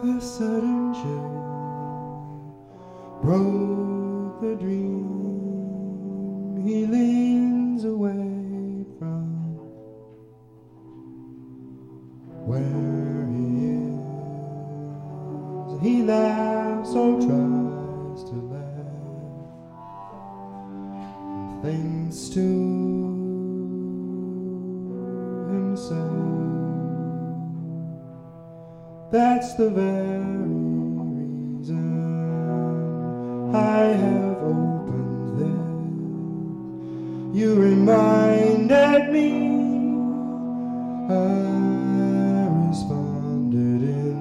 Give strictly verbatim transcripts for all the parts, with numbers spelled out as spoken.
A sudden chill broke the dream. He leans away from where he is. He laughs or tries to laugh, thinks to himself. That's the very reason I have opened this. You reminded me, I responded in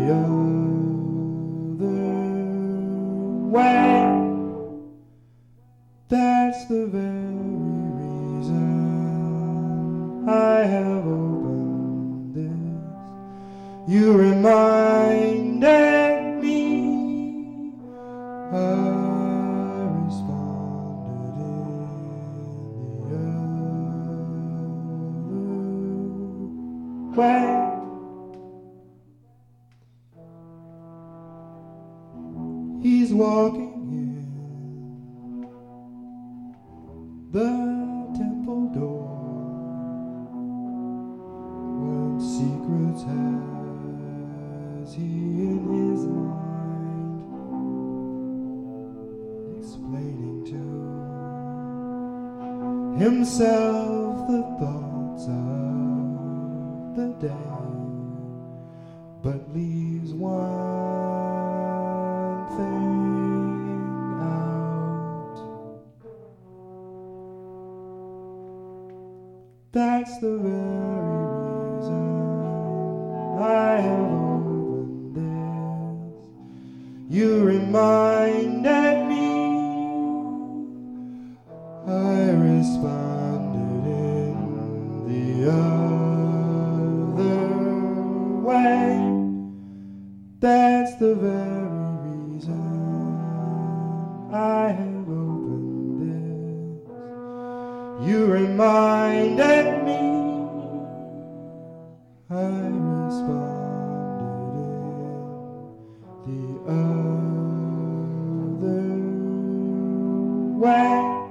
the other way. That's the very reason I have opened this. You reminded me, I responded in the other way. He's walking in the temple door. What secrets has he in his mind, explaining to himself the thoughts of the day, but leaves one thing out. That's the very reason I have opened this. You reminded me, I responded in the other way. That's the very reason I have opened this. You reminded me, I responded in the other way.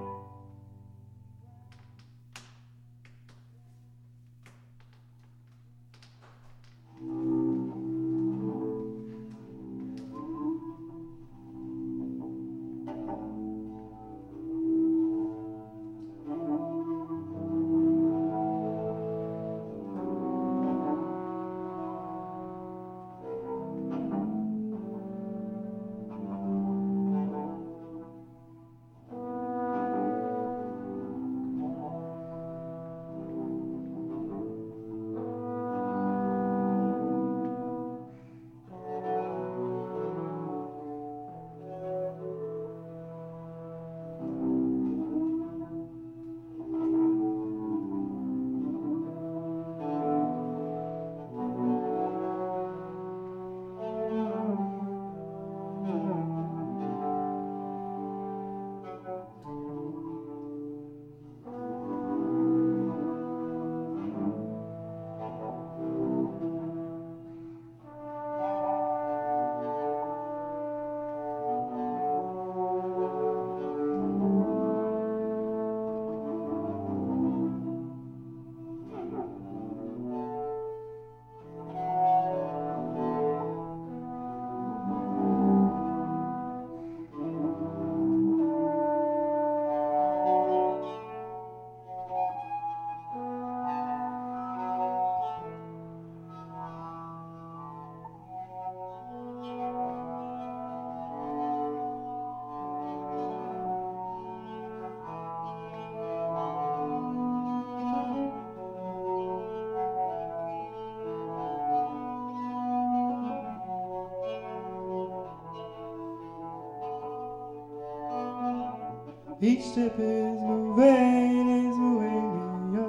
Each step is moving, is moving me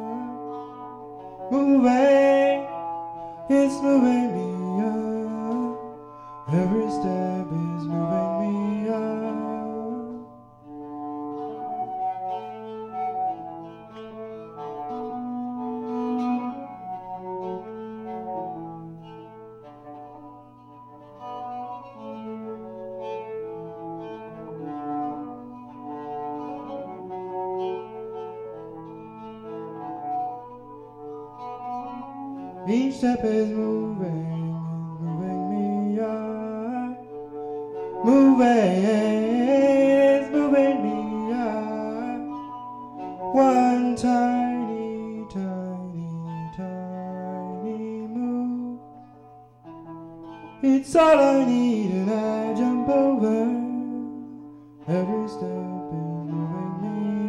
up. Moving, it's moving me up. Every step is moving me up. Each step is moving, moving me up. Moving is moving me up. One tiny, tiny, tiny move. It's all I need and I jump over. Every step is moving me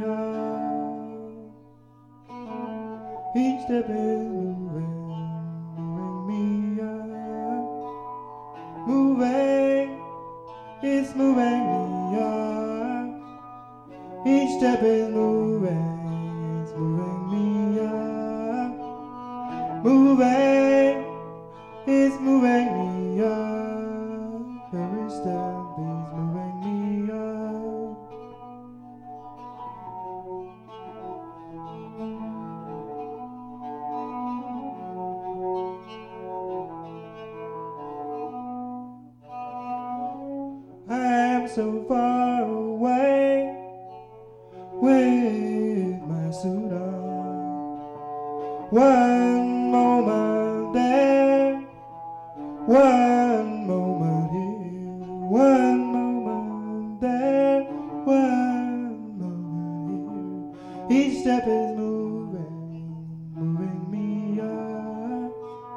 up. Each step is moving. Me up, moving, it's moving me up. Each step is moving, it's moving me up. Moving, it's moving me up. Every step is moving me up. I'm so far away with my suit on. One moment there, one moment here, one moment there, one moment here. Each step is moving, moving me up.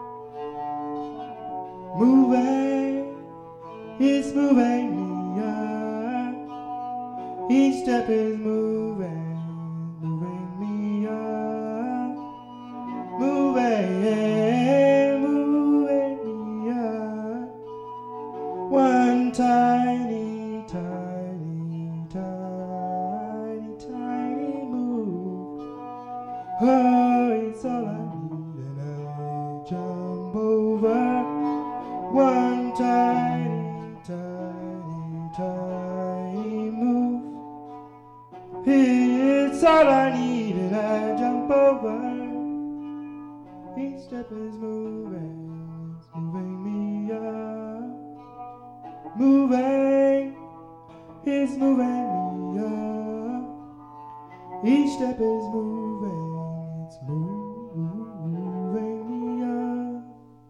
Moving, it's moving me up. Each step is moving, moving me up. Moving, moving me up. One tiny, tiny, tiny, tiny move. Oh, it's all I need and I jump over. One tiny, tiny, tiny move. It's all I need and I jump over. Each step is moving, it's moving me up. Moving, it's moving me up. Each step is moving, it's moving me up.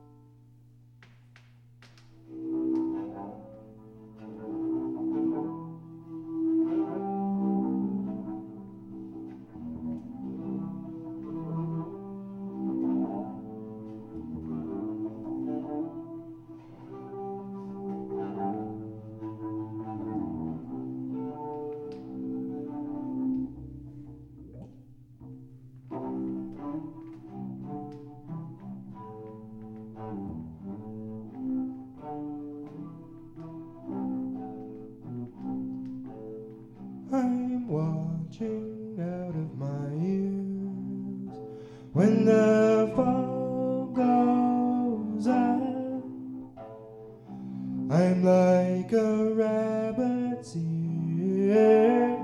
I'm watching out of my ears when the fog goes up. I'm like a rabbit's ear,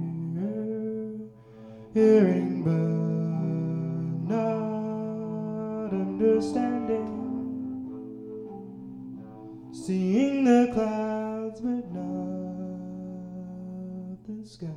hearing but not understanding, seeing the clouds but not the sky.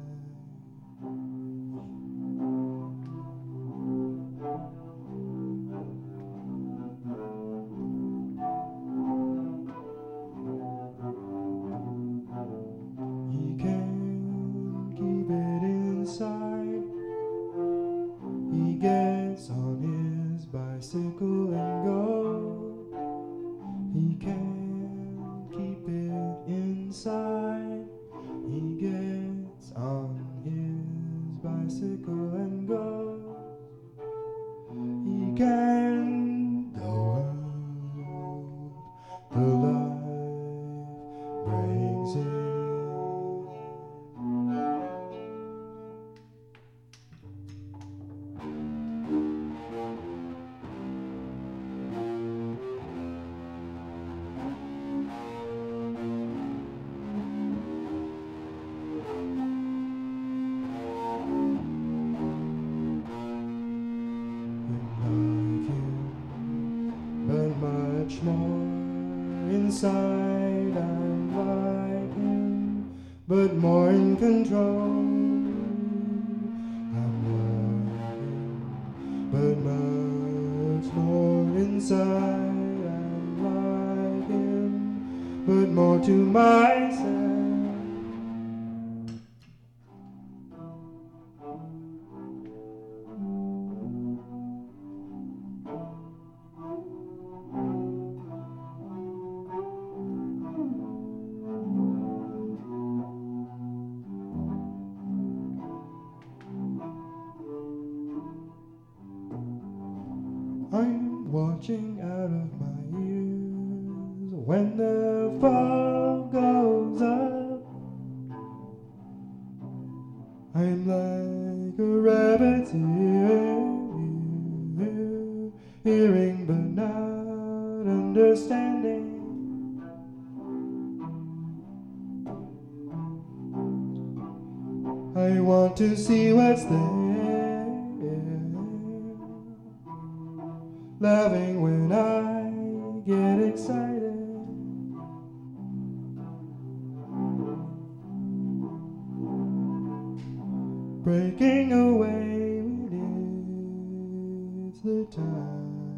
He can't keep it inside. He gets on his bicycle and goes. He can't keep it inside. He gets on his bicycle and goes. He can go out, the life brings him. But much more inside I'm like him, but more in control. I'm like him, but much more inside I'm like him, but more to myself. I'm watching out of my ears when the fog goes up. I'm like a rabbit here, hearing but not understanding. I want to see what's there, laughing when I get excited. Breaking away when it's the time.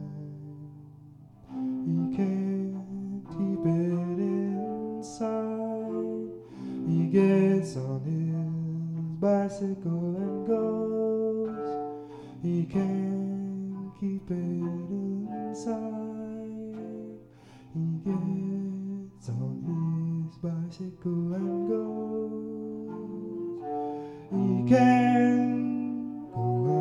He can't keep it inside. He gets on his bicycle and goes. He can't keep it inside. He gets on his bicycle and goes. He can go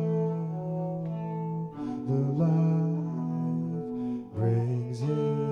out, the life brings him.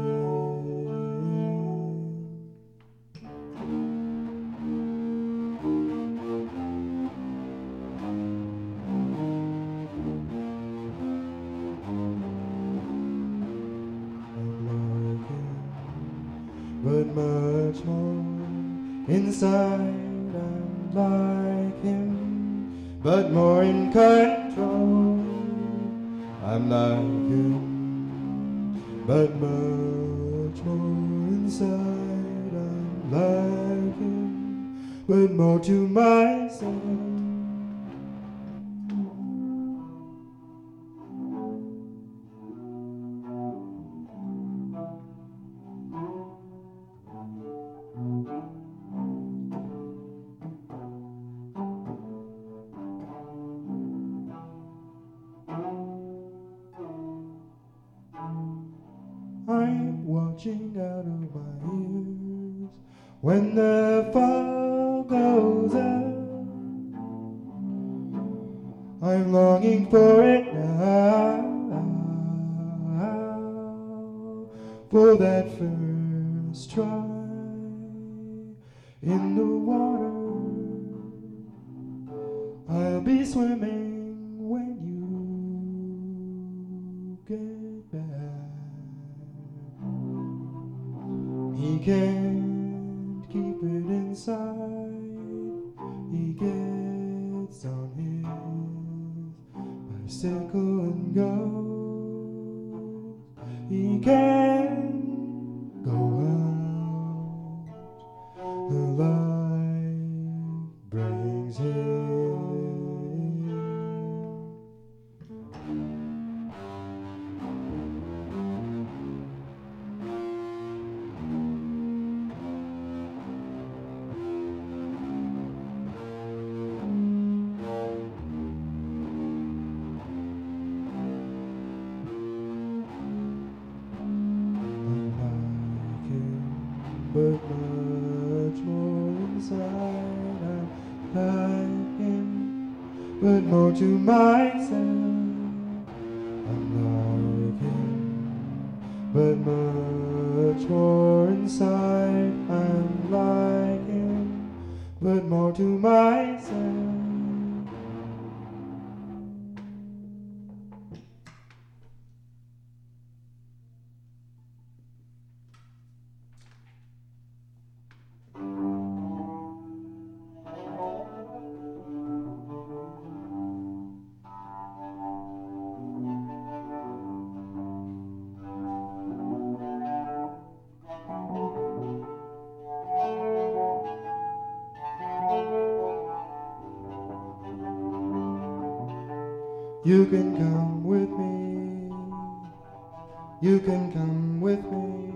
I'm like him, but much more inside. I'm like him, but more in control. I'm like him, but much more inside. I'm like him, but more to myself. I'm watching out of my ears when the fog goes up. I'm longing for it now, for that first try in the water. I'll be swimming when you get back. He can't keep it inside. He gets on his bicycle and goes. He can go out, the light brings him. But much more inside. I'm like him, but more to myself. I'm like him, but much more inside. I'm like him, but more to myself. You can come with me You can come with me.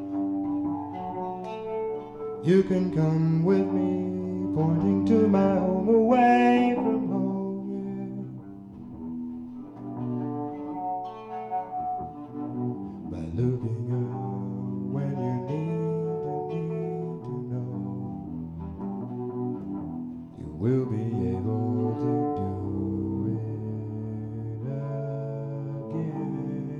You can come with me, pointing to my home away from home, yeah. By looking up when you need to, need to know, you will be able to do it again.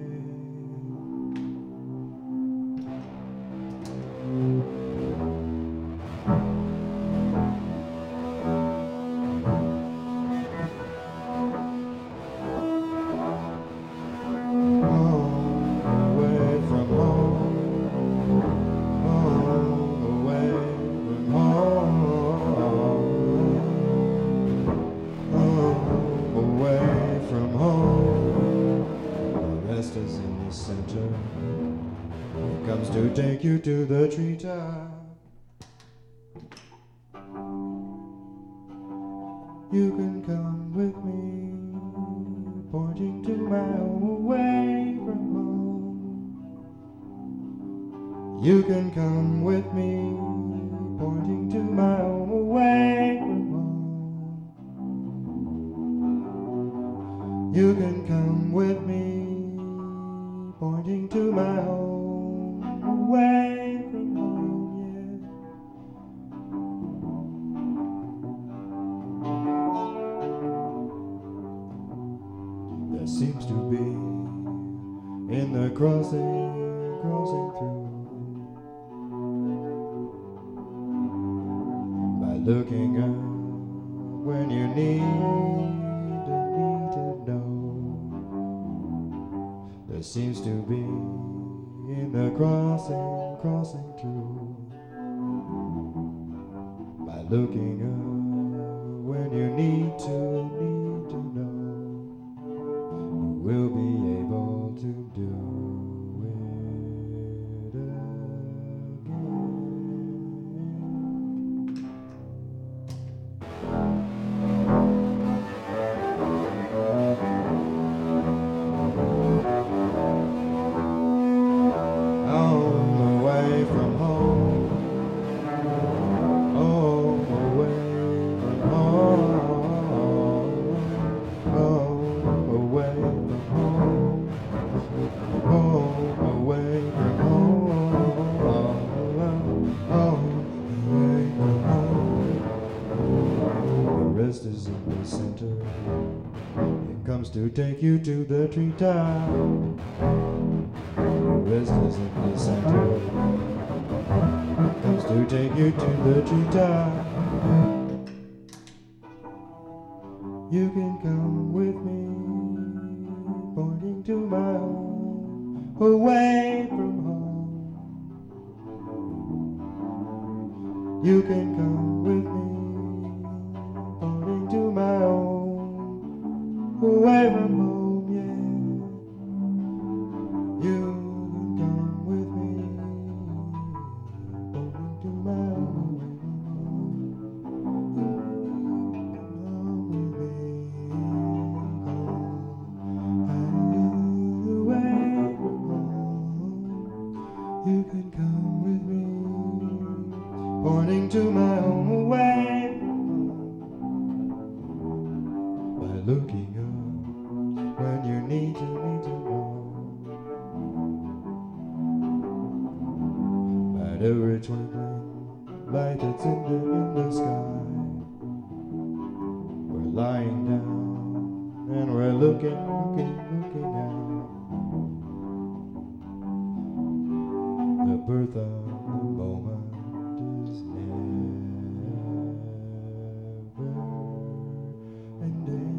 Is in the center. It comes to take you to the treetop. You can come with me, pointing to my home away from home. You can come with me, pointing to my home away from home. You can come with me, pointing to my home away from home, yeah. There seems to be in the crossing, crossing through. By looking up when you need to, need to know. There seems to be in the crossing, crossing through. By looking up when you need to, need to know, you will be able to do it is in the center. It comes to take you to the treetop. The rest is in the center. It comes to take you to the treetop. You can come with me, pointing to my home, away from home. You can come with me, to my home, away from home, yeah. You can come with me, going to my home, away from home. You can come with me, pointing to my home, away. Looking up when you need to, need to know. By every twinkling light that's in the, in the sky. We're lying down and we're looking, looking, looking at the birth of the moment is never ending.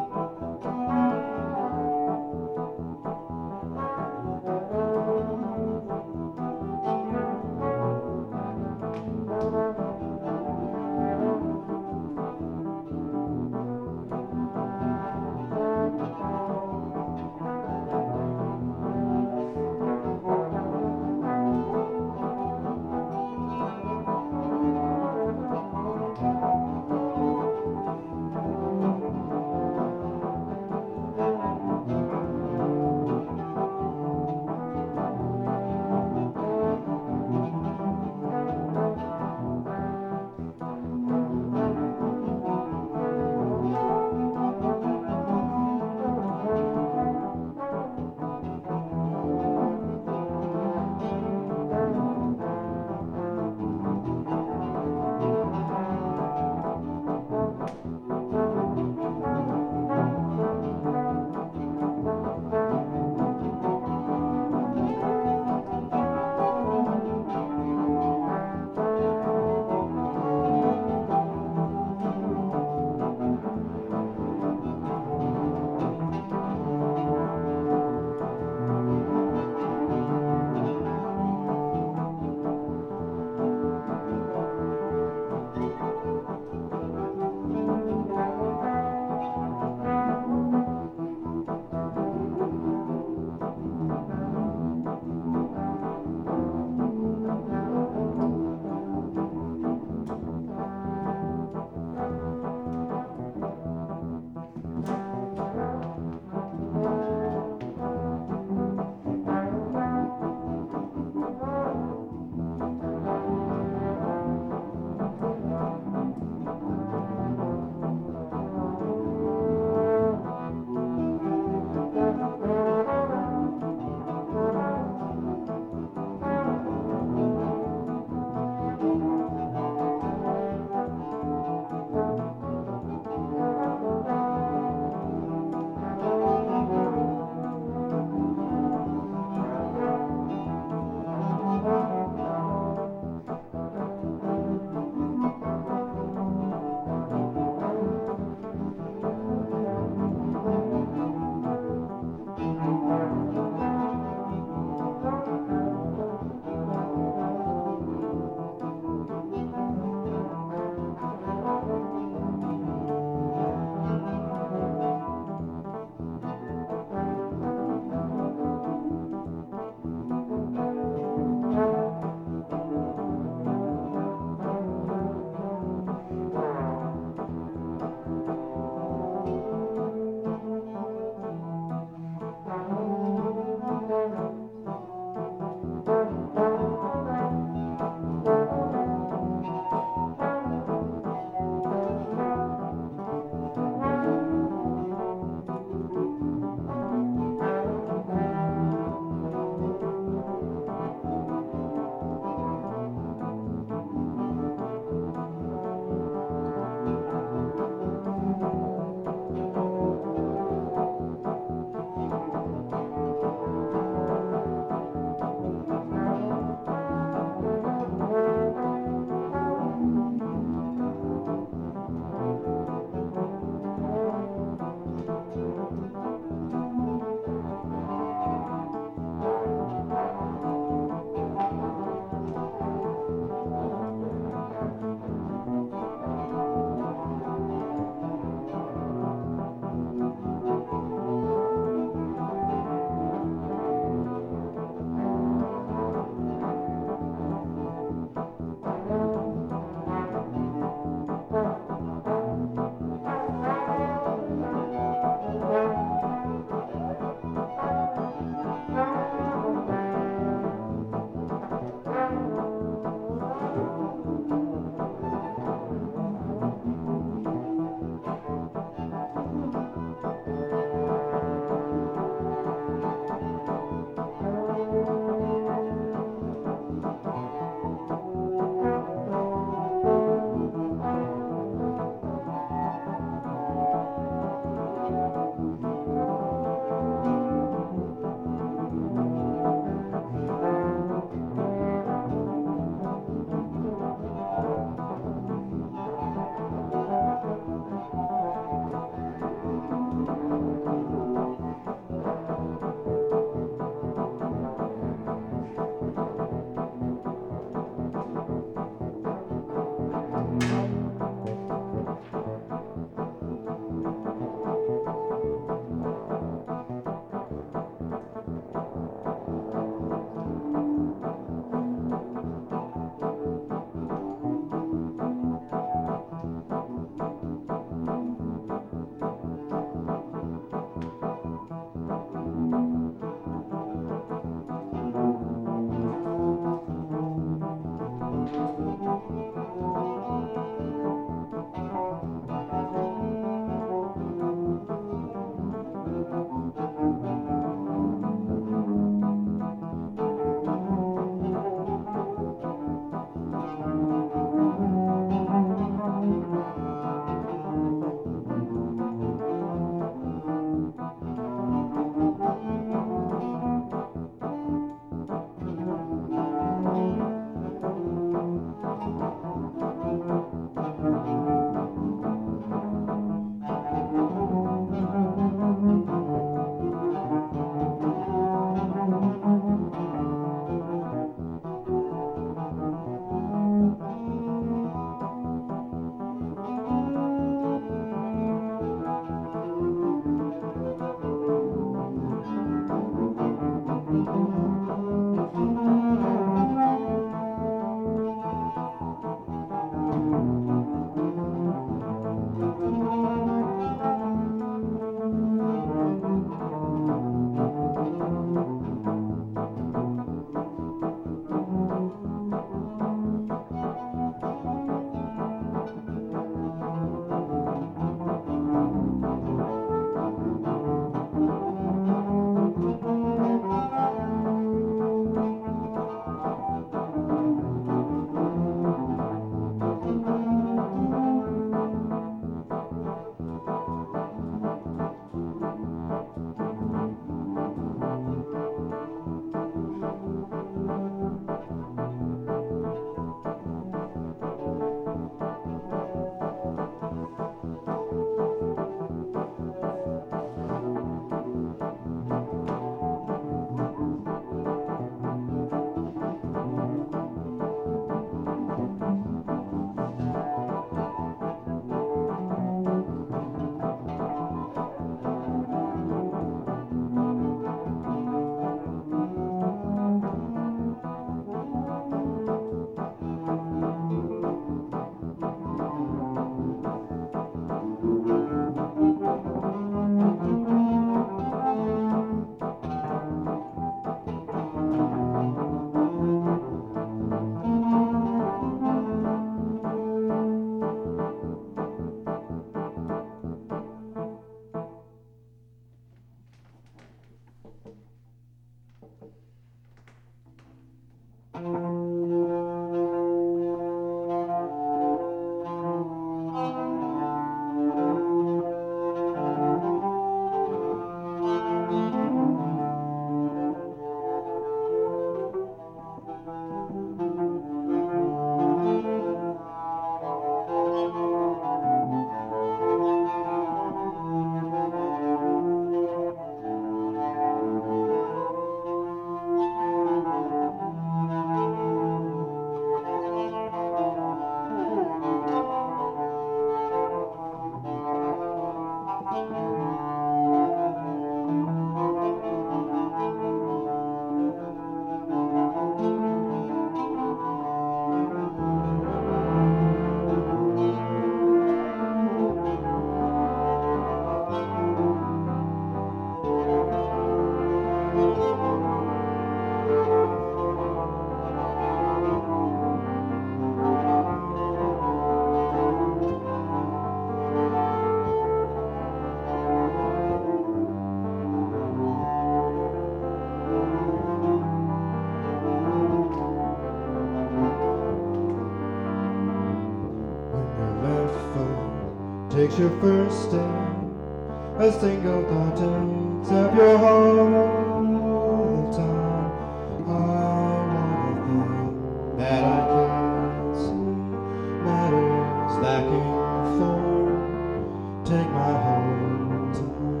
takes your first step. A single thought takes up your whole time. I want a thing that I can't see. Matters lacking form. Take my whole time.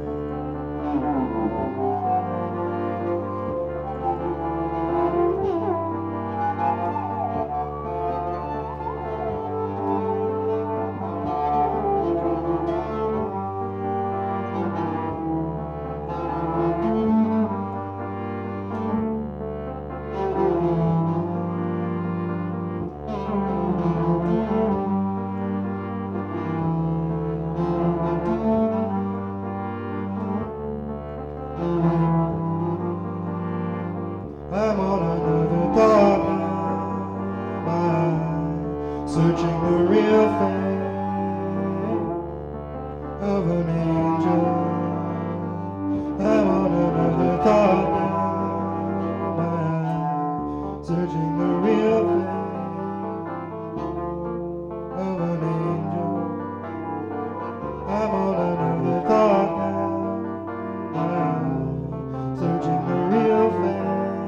I'm on another thought now, my eyes searching the real face of an angel. I'm on another thought now, my eyes searching the real face of an angel. I'm on another thought now, my eyes searching the real face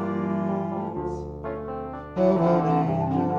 of an angel.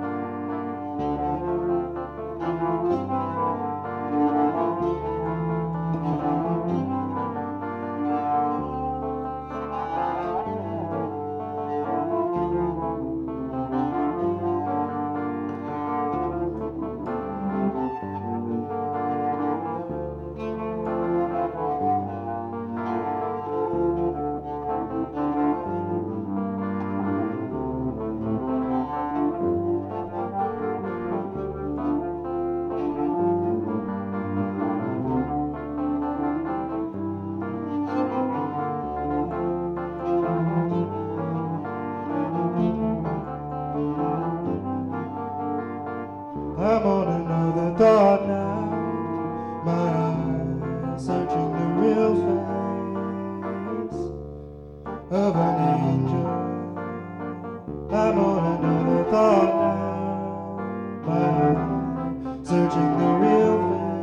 I'm on another thought now, my eyes searching the real face of an angel. I'm on another thought now, my eyes searching the real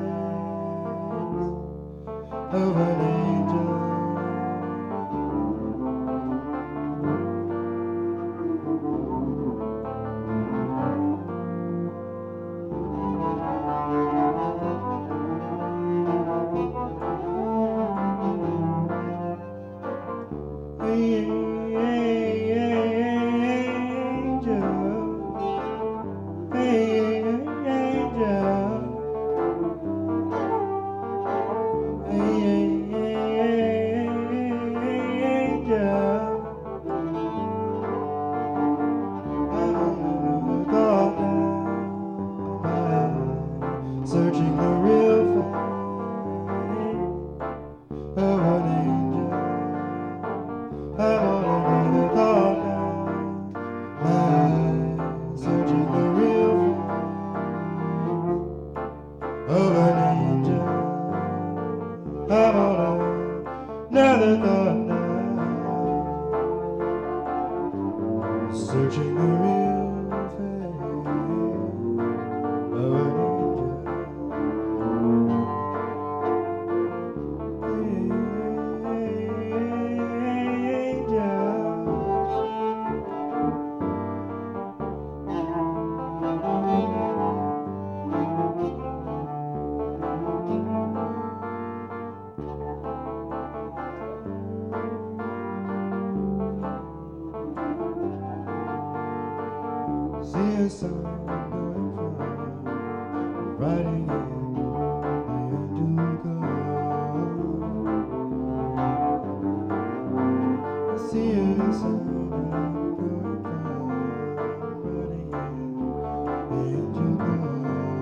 face of an angel. Searching the real face of an angel. I'm on another thought now, my eyes searching the real face of an angel. I'm on another thought now, searching the real face of an angel. See a sign going from writing in the angel code. I see a sign going from writing in the angel code.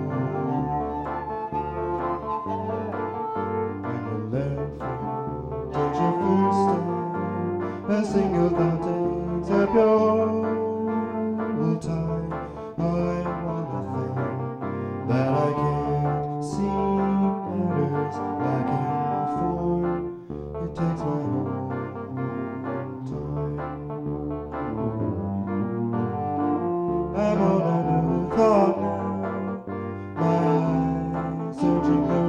When you left from takes your first step, a single thought takes up your whole time. I want a thing that I can't see. Matters lacking form. It takes my whole time. I'm on another thought now, my eyes searching the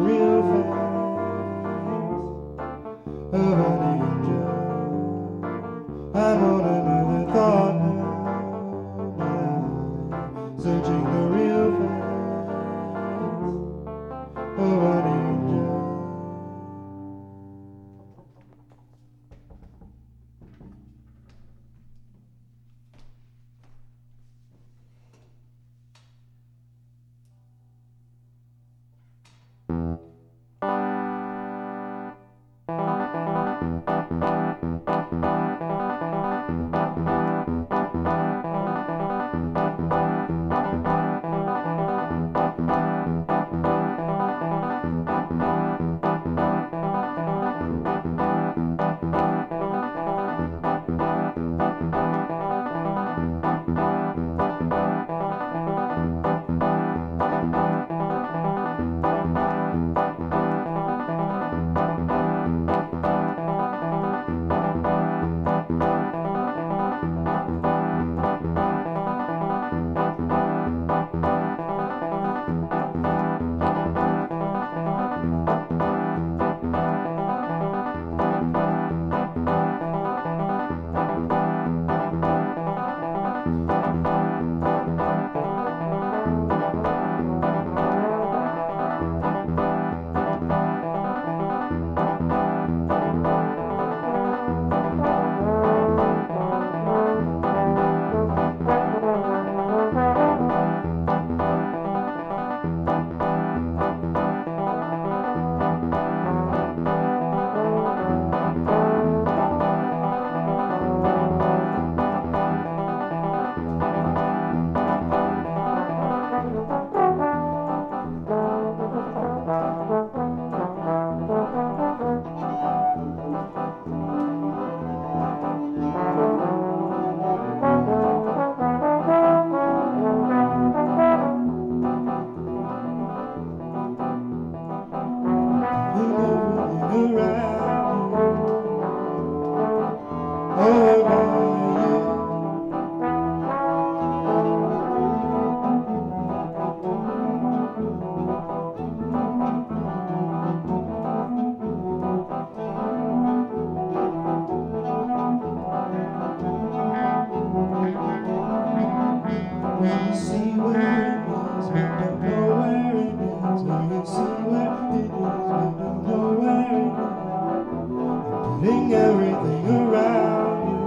you see where it is, but don't know where it is. And putting everything around you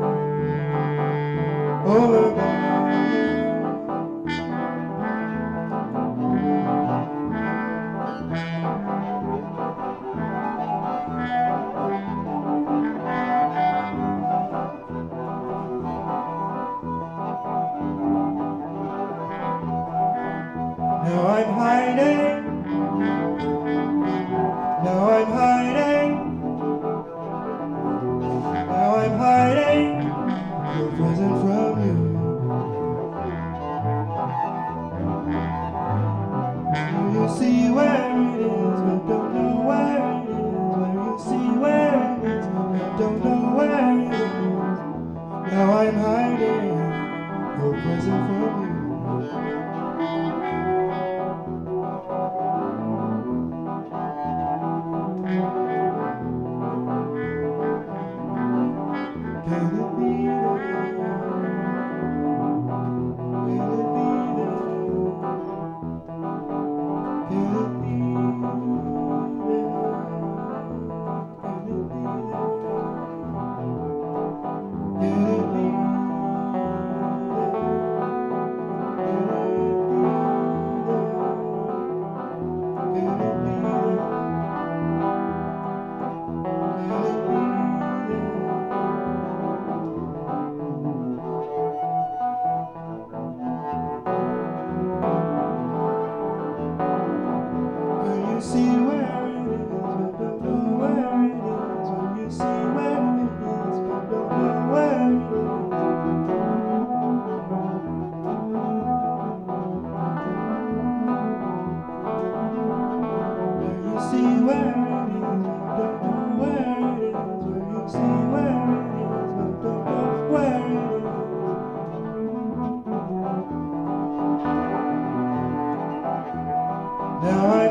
over God. Now I'm hiding. Now I'm hiding. Now I'm hiding your present from you. Do you see where it is, but don't know where it is? Where you see where it is, but don't know where it is. Now I'm hiding your present from you. Can it be there? Can it be there? Can it be there? Can it be there? Can it be there? You see where it is, but don't know where it is. When you see where it is, but don't know where it is. When you see where it is, but don't know where it is. When you see where it is, but don't know where it is. Now I